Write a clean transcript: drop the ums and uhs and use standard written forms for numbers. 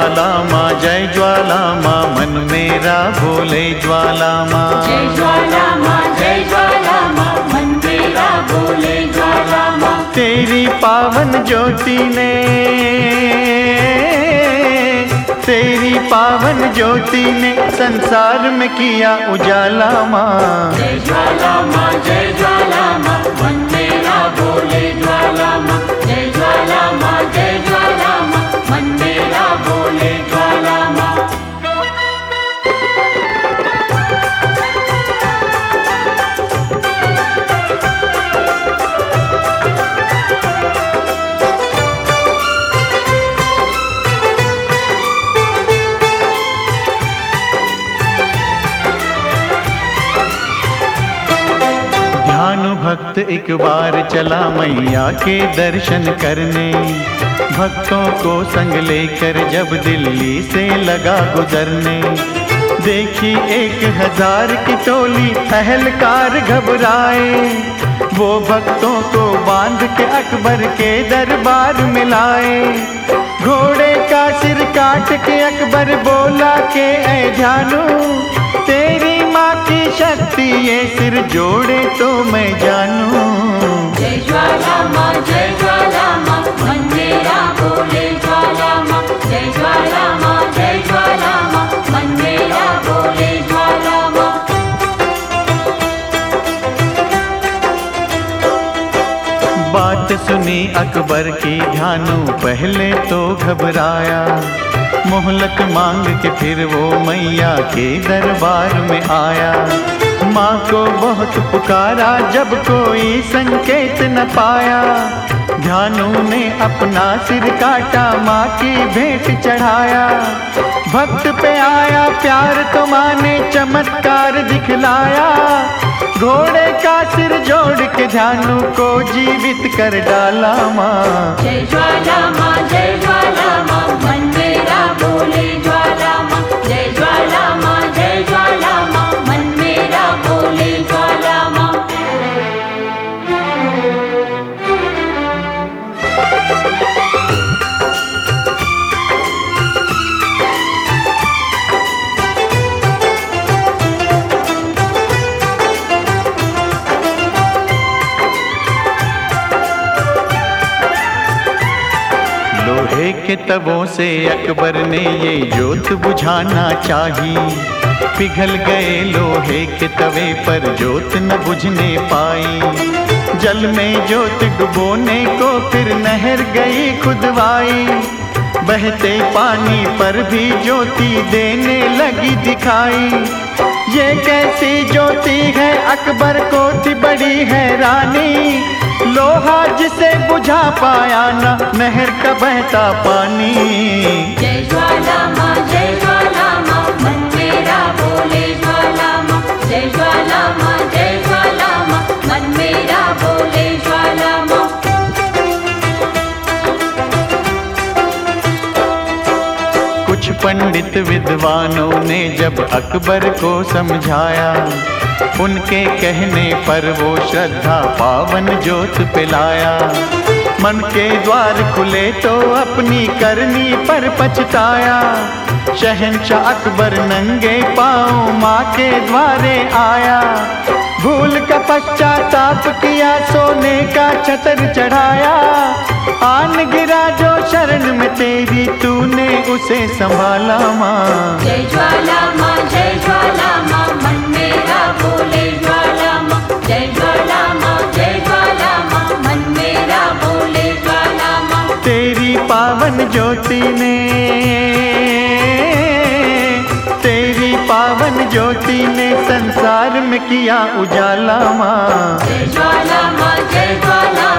ज्वाला माँ, जय ज्वाला माँ, मन मेरा बोले ज्वाला माँ। जय ज्वाला माँ, जय ज्वाला माँ, मन मेरा बोले ज्वाला माँ। तेरी पावन ज्योति ने, तेरी पावन ज्योति ने संसार में किया उजाला माँ। जय ज्वाला माँ, जय ज्वाला माँ, मन मेरा बोले ज्वाला माँ। जय ज्वाला माँ, जय ज्वाला माँ, मन मेरा बोले ज्वाला माँ। ध्यानु भक्त एक बार चला मैया के दर्शन करने, भक्तों को संग लेकर जब दिल्ली से लगा गुजरने। देखी 1000 की टोली अहलकार घबराए, वो भक्तों को बांध के अकबर के दरबार में लाए। घोड़े का सिर काट के अकबर बोला के ऐ जानू, तेरी माँ की शक्ति ये सिर जोड़े तो मैं जानू। जय ज्वाला माँ, जय ज्वाला माँ, मन मेरा बोले ज्वाला माँ। जय ज्वाला माँ, जय ज्वाला माँ, मन मेरा बोले ज्वाला माँ। बात सुनी अकबर की ध्यानु पहले तो घबराया, मोहलत मांग के फिर वो मैया के दरबार में आया। माँ को बहुत पुकारा जब कोई संकेत न पाया, ध्यानु ने अपना सिर काटा माँ की भेंट चढ़ाया। भक्त पे आया प्यार तो माँ ने चमत्कार दिखलाया, घोड़े का सिर जोड़ के ध्यानु को जीवित कर डाला माँ। जय ज्वाला माँ, जय ज्वाला माँ, मन मेरा बोले ज्वाला माँ। जय ज्वाला माँ, जय ज्वाला माँ, मन मेरा बोले ज्वाला माँ। लोहे के तवों से अकबर ने ये जोत बुझाना चाही, पिघल गए लोहे के तवे पर जोत न बुझने पाई। जल में जोत डुबोने को फिर नहर गई खुदवाई, बहते पानी पर भी ज्योति देने लगी दिखाई। ये कैसी ज्योति है अकबर को थी बड़ी हैरानी, लोहा जिसे बुझा पाया ना नहर का बहता पानी। जय ज्वाला माँ, जय ज्वाला माँ, मन मेरा बोले ज्वाला माँ। जय ज्वाला माँ, जय ज्वाला माँ, मन मेरा बोले ज्वाला माँ। कुछ पंडित विद्वानों ने जब अकबर को समझाया, उनके कहने पर वो श्रद्धा पावन जोत पिलाया। मन के द्वार खुले तो अपनी करनी पर पछताया, शहंशाह अकबर नंगे पाँव माँ के द्वारे आया। भूल का पश्चाताप किया, सोने का छतर चढ़ाया। आन गिरा जो शरण में तेरी, तूने उसे संभाला माँ। जय ज्वाला माँ, जय ज्वाला माँ, मन मेरा बोले ज्वाला माँ। जय ज्वाला माँ, जय ज्वाला माँ, मन मेरा बोले ज्वाला माँ। तेरी पावन ज्योति ने, तेरी पावन ज्योति ने संसार में किया उजाला माँ। जय ज्वाला माँ, जय ज्वाला